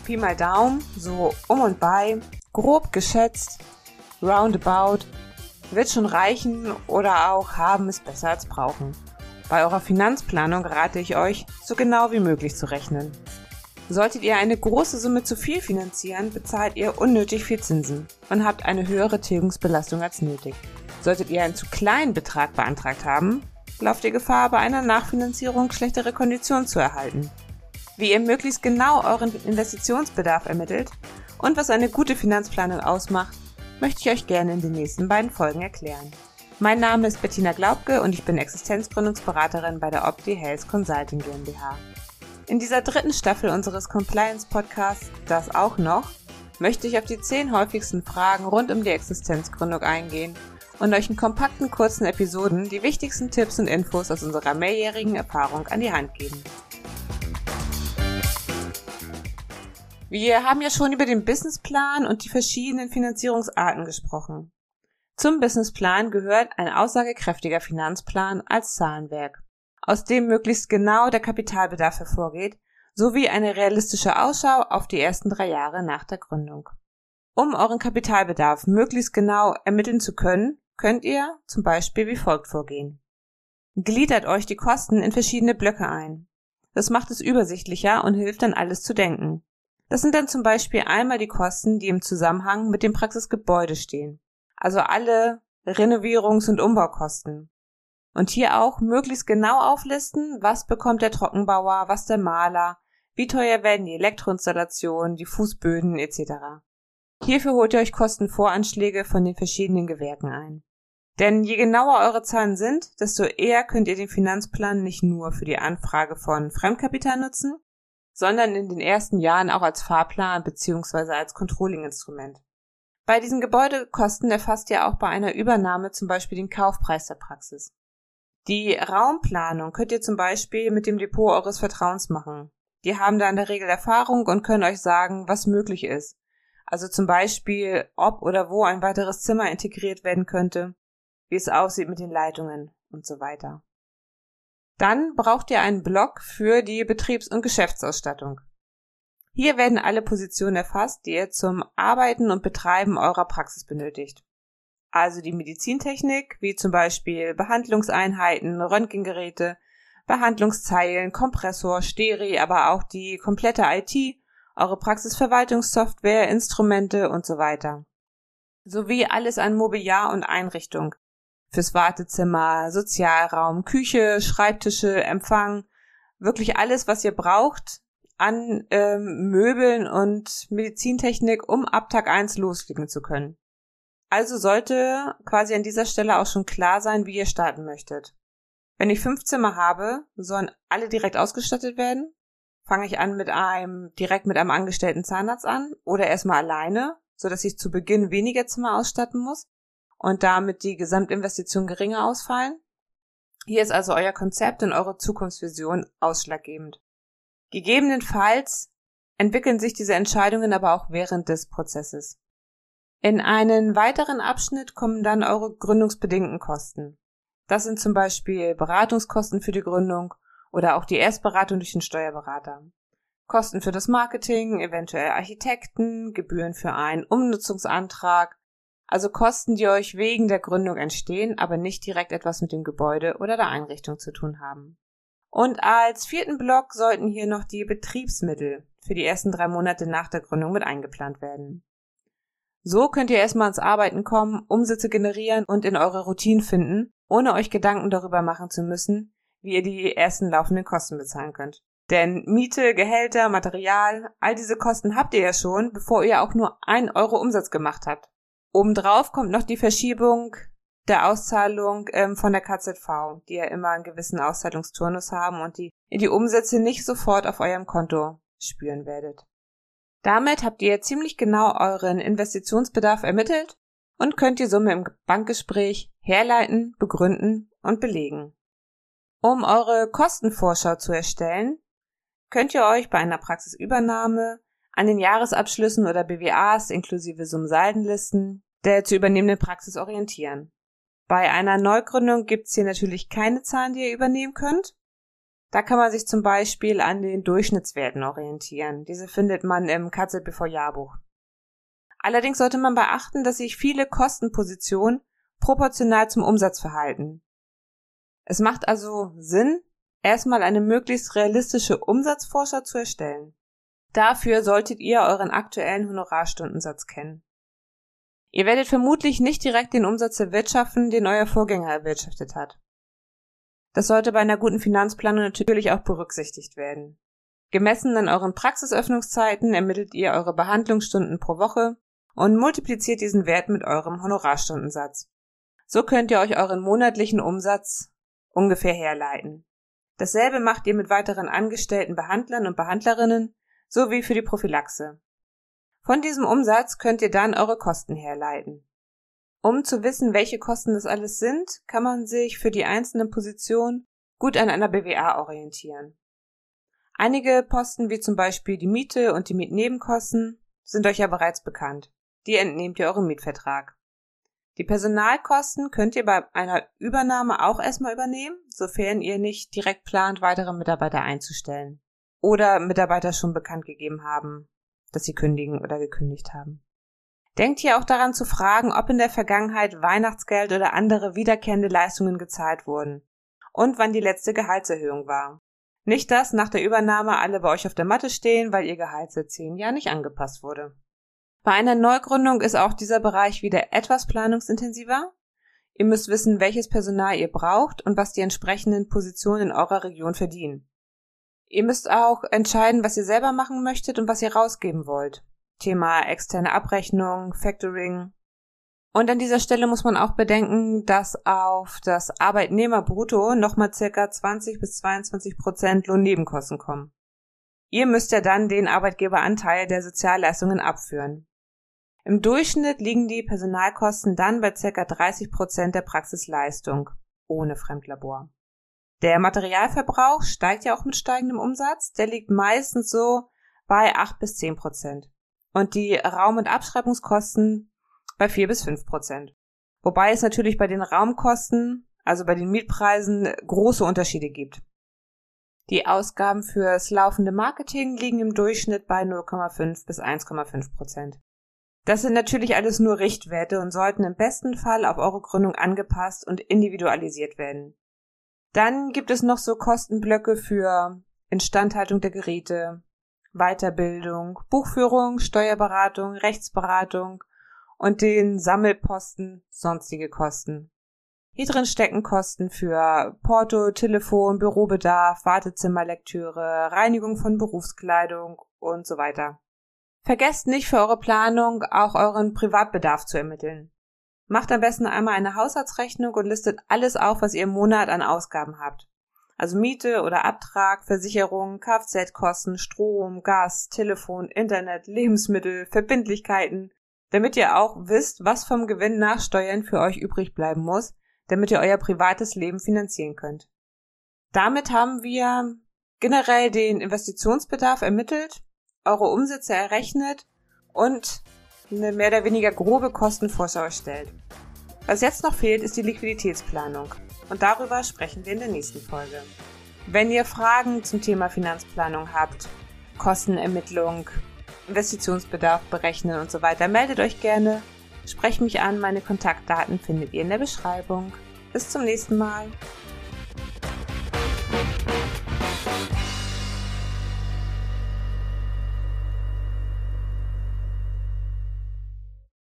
Pi mal Daumen, so um und bei, grob geschätzt, roundabout, wird schon reichen oder auch haben ist besser als brauchen. Bei eurer Finanzplanung rate ich euch, so genau wie möglich zu rechnen. Solltet ihr eine große Summe zu viel finanzieren, bezahlt ihr unnötig viel Zinsen und habt eine höhere Tilgungsbelastung als nötig. Solltet ihr einen zu kleinen Betrag beantragt haben, lauft ihr Gefahr, bei einer Nachfinanzierung schlechtere Konditionen zu erhalten. Wie ihr möglichst genau euren Investitionsbedarf ermittelt und was eine gute Finanzplanung ausmacht, möchte ich euch gerne in den nächsten beiden Folgen erklären. Mein Name ist Bettina Glaubke und ich bin Existenzgründungsberaterin bei der Opti Health Consulting GmbH. In dieser 3. Staffel unseres Compliance-Podcasts Das auch noch möchte ich auf die 10 häufigsten Fragen rund um die Existenzgründung eingehen und euch in kompakten, kurzen Episoden die wichtigsten Tipps und Infos aus unserer mehrjährigen Erfahrung an die Hand geben. Wir haben ja schon über den Businessplan und die verschiedenen Finanzierungsarten gesprochen. Zum Businessplan gehört ein aussagekräftiger Finanzplan als Zahlenwerk, aus dem möglichst genau der Kapitalbedarf hervorgeht, sowie eine realistische Ausschau auf die ersten 3 Jahre nach der Gründung. Um euren Kapitalbedarf möglichst genau ermitteln zu können, könnt ihr zum Beispiel wie folgt vorgehen. Gliedert euch die Kosten in verschiedene Blöcke ein. Das macht es übersichtlicher und hilft an alles zu denken. Das sind dann zum Beispiel einmal die Kosten, die im Zusammenhang mit dem Praxisgebäude stehen, also alle Renovierungs- und Umbaukosten. Und hier auch möglichst genau auflisten, was bekommt der Trockenbauer, was der Maler, wie teuer werden die Elektroinstallationen, die Fußböden etc. Hierfür holt ihr euch Kostenvoranschläge von den verschiedenen Gewerken ein. Denn je genauer eure Zahlen sind, desto eher könnt ihr den Finanzplan nicht nur für die Anfrage von Fremdkapital nutzen, sondern in den ersten Jahren auch als Fahrplan bzw. als Controlling-Instrument. Bei diesen Gebäudekosten erfasst ihr auch bei einer Übernahme zum Beispiel den Kaufpreis der Praxis. Die Raumplanung könnt ihr zum Beispiel mit dem Depot eures Vertrauens machen. Die haben da in der Regel Erfahrung und können euch sagen, was möglich ist. Also zum Beispiel, ob oder wo ein weiteres Zimmer integriert werden könnte, wie es aussieht mit den Leitungen und so weiter. Dann braucht ihr einen Block für die Betriebs- und Geschäftsausstattung. Hier werden alle Positionen erfasst, die ihr zum Arbeiten und Betreiben eurer Praxis benötigt. Also die Medizintechnik, wie zum Beispiel Behandlungseinheiten, Röntgengeräte, Behandlungszeilen, Kompressor, Steri, aber auch die komplette IT, eure Praxisverwaltungssoftware, Instrumente und so weiter. Sowie alles an Mobiliar und Einrichtung. Fürs Wartezimmer, Sozialraum, Küche, Schreibtische, Empfang, wirklich alles, was ihr braucht an Möbeln und Medizintechnik, um ab Tag 1 loslegen zu können. Also sollte quasi an dieser Stelle auch schon klar sein, wie ihr starten möchtet. Wenn ich 5 Zimmer habe, sollen alle direkt ausgestattet werden? Fange ich an direkt mit einem angestellten Zahnarzt an oder erstmal alleine, sodass ich zu Beginn weniger Zimmer ausstatten muss und damit die Gesamtinvestition geringer ausfallen? Hier ist also euer Konzept und eure Zukunftsvision ausschlaggebend. Gegebenenfalls entwickeln sich diese Entscheidungen aber auch während des Prozesses. In einen weiteren Abschnitt kommen dann eure gründungsbedingten Kosten. Das sind zum Beispiel Beratungskosten für die Gründung oder auch die Erstberatung durch den Steuerberater. Kosten für das Marketing, eventuell Architekten, Gebühren für einen Umnutzungsantrag, also Kosten, die euch wegen der Gründung entstehen, aber nicht direkt etwas mit dem Gebäude oder der Einrichtung zu tun haben. Und als 4. Block sollten hier noch die Betriebsmittel für die ersten 3 Monate nach der Gründung mit eingeplant werden. So könnt ihr erstmal ins Arbeiten kommen, Umsätze generieren und in eure Routinen finden, ohne euch Gedanken darüber machen zu müssen, wie ihr die ersten laufenden Kosten bezahlen könnt. Denn Miete, Gehälter, Material, all diese Kosten habt ihr ja schon, bevor ihr auch nur 1 Euro Umsatz gemacht habt. Obendrauf kommt noch die Verschiebung der Auszahlung von der KZV, die ja immer einen gewissen Auszahlungsturnus haben und die ihr die Umsätze nicht sofort auf eurem Konto spüren werdet. Damit habt ihr ziemlich genau euren Investitionsbedarf ermittelt und könnt die Summe im Bankgespräch herleiten, begründen und belegen. Um eure Kostenvorschau zu erstellen, könnt ihr euch bei einer Praxisübernahme an den Jahresabschlüssen oder BWAs inklusive Summensaldenlisten der zu übernehmenden Praxis orientieren. Bei einer Neugründung gibt's hier natürlich keine Zahlen, die ihr übernehmen könnt. Da kann man sich zum Beispiel an den Durchschnittswerten orientieren. Diese findet man im KZBV-Jahrbuch. Allerdings sollte man beachten, dass sich viele Kostenpositionen proportional zum Umsatz verhalten. Es macht also Sinn, erstmal eine möglichst realistische Umsatzvorschau zu erstellen. Dafür solltet ihr euren aktuellen Honorarstundensatz kennen. Ihr werdet vermutlich nicht direkt den Umsatz erwirtschaften, den euer Vorgänger erwirtschaftet hat. Das sollte bei einer guten Finanzplanung natürlich auch berücksichtigt werden. Gemessen an euren Praxisöffnungszeiten ermittelt ihr eure Behandlungsstunden pro Woche und multipliziert diesen Wert mit eurem Honorarstundensatz. So könnt ihr euch euren monatlichen Umsatz ungefähr herleiten. Dasselbe macht ihr mit weiteren angestellten Behandlern und Behandlerinnen sowie für die Prophylaxe. Von diesem Umsatz könnt ihr dann eure Kosten herleiten. Um zu wissen, welche Kosten das alles sind, kann man sich für die einzelnen Positionen gut an einer BWA orientieren. Einige Posten wie zum Beispiel die Miete und die Mietnebenkosten sind euch ja bereits bekannt. Die entnehmt ihr eurem Mietvertrag. Die Personalkosten könnt ihr bei einer Übernahme auch erstmal übernehmen, sofern ihr nicht direkt plant, weitere Mitarbeiter einzustellen oder Mitarbeiter schon bekannt gegeben haben, dass sie kündigen oder gekündigt haben. Denkt hier auch daran zu fragen, ob in der Vergangenheit Weihnachtsgeld oder andere wiederkehrende Leistungen gezahlt wurden und wann die letzte Gehaltserhöhung war. Nicht, dass nach der Übernahme alle bei euch auf der Matte stehen, weil ihr Gehalt seit 10 Jahren nicht angepasst wurde. Bei einer Neugründung ist auch dieser Bereich wieder etwas planungsintensiver. Ihr müsst wissen, welches Personal ihr braucht und was die entsprechenden Positionen in eurer Region verdienen. Ihr müsst auch entscheiden, was ihr selber machen möchtet und was ihr rausgeben wollt. Thema externe Abrechnung, Factoring. Und an dieser Stelle muss man auch bedenken, dass auf das Arbeitnehmerbrutto nochmal ca. 20-22% Lohnnebenkosten kommen. Ihr müsst ja dann den Arbeitgeberanteil der Sozialleistungen abführen. Im Durchschnitt liegen die Personalkosten dann bei ca. 30% der Praxisleistung, ohne Fremdlabor. Der Materialverbrauch steigt ja auch mit steigendem Umsatz, der liegt meistens so bei 8-10%. Und die Raum- und Abschreibungskosten bei 4-5%. Wobei es natürlich bei den Raumkosten, also bei den Mietpreisen, große Unterschiede gibt. Die Ausgaben fürs laufende Marketing liegen im Durchschnitt bei 0,5-1,5%. Das sind natürlich alles nur Richtwerte und sollten im besten Fall auf eure Gründung angepasst und individualisiert werden. Dann gibt es noch so Kostenblöcke für Instandhaltung der Geräte, Weiterbildung, Buchführung, Steuerberatung, Rechtsberatung und den Sammelposten sonstige Kosten. Hier drin stecken Kosten für Porto, Telefon, Bürobedarf, Wartezimmerlektüre, Reinigung von Berufskleidung und so weiter. Vergesst nicht für eure Planung auch euren Privatbedarf zu ermitteln. Macht am besten einmal eine Haushaltsrechnung und listet alles auf, was ihr im Monat an Ausgaben habt. Also Miete oder Abtrag, Versicherung, Kfz-Kosten, Strom, Gas, Telefon, Internet, Lebensmittel, Verbindlichkeiten, damit ihr auch wisst, was vom Gewinn nach Steuern für euch übrig bleiben muss, damit ihr euer privates Leben finanzieren könnt. Damit haben wir generell den Investitionsbedarf ermittelt, eure Umsätze errechnet und eine mehr oder weniger grobe Kostenvorschau erstellt. Was jetzt noch fehlt, ist die Liquiditätsplanung. Und darüber sprechen wir in der nächsten Folge. Wenn ihr Fragen zum Thema Finanzplanung habt, Kostenermittlung, Investitionsbedarf berechnen und so weiter, meldet euch gerne. Sprecht mich an, meine Kontaktdaten findet ihr in der Beschreibung. Bis zum nächsten Mal.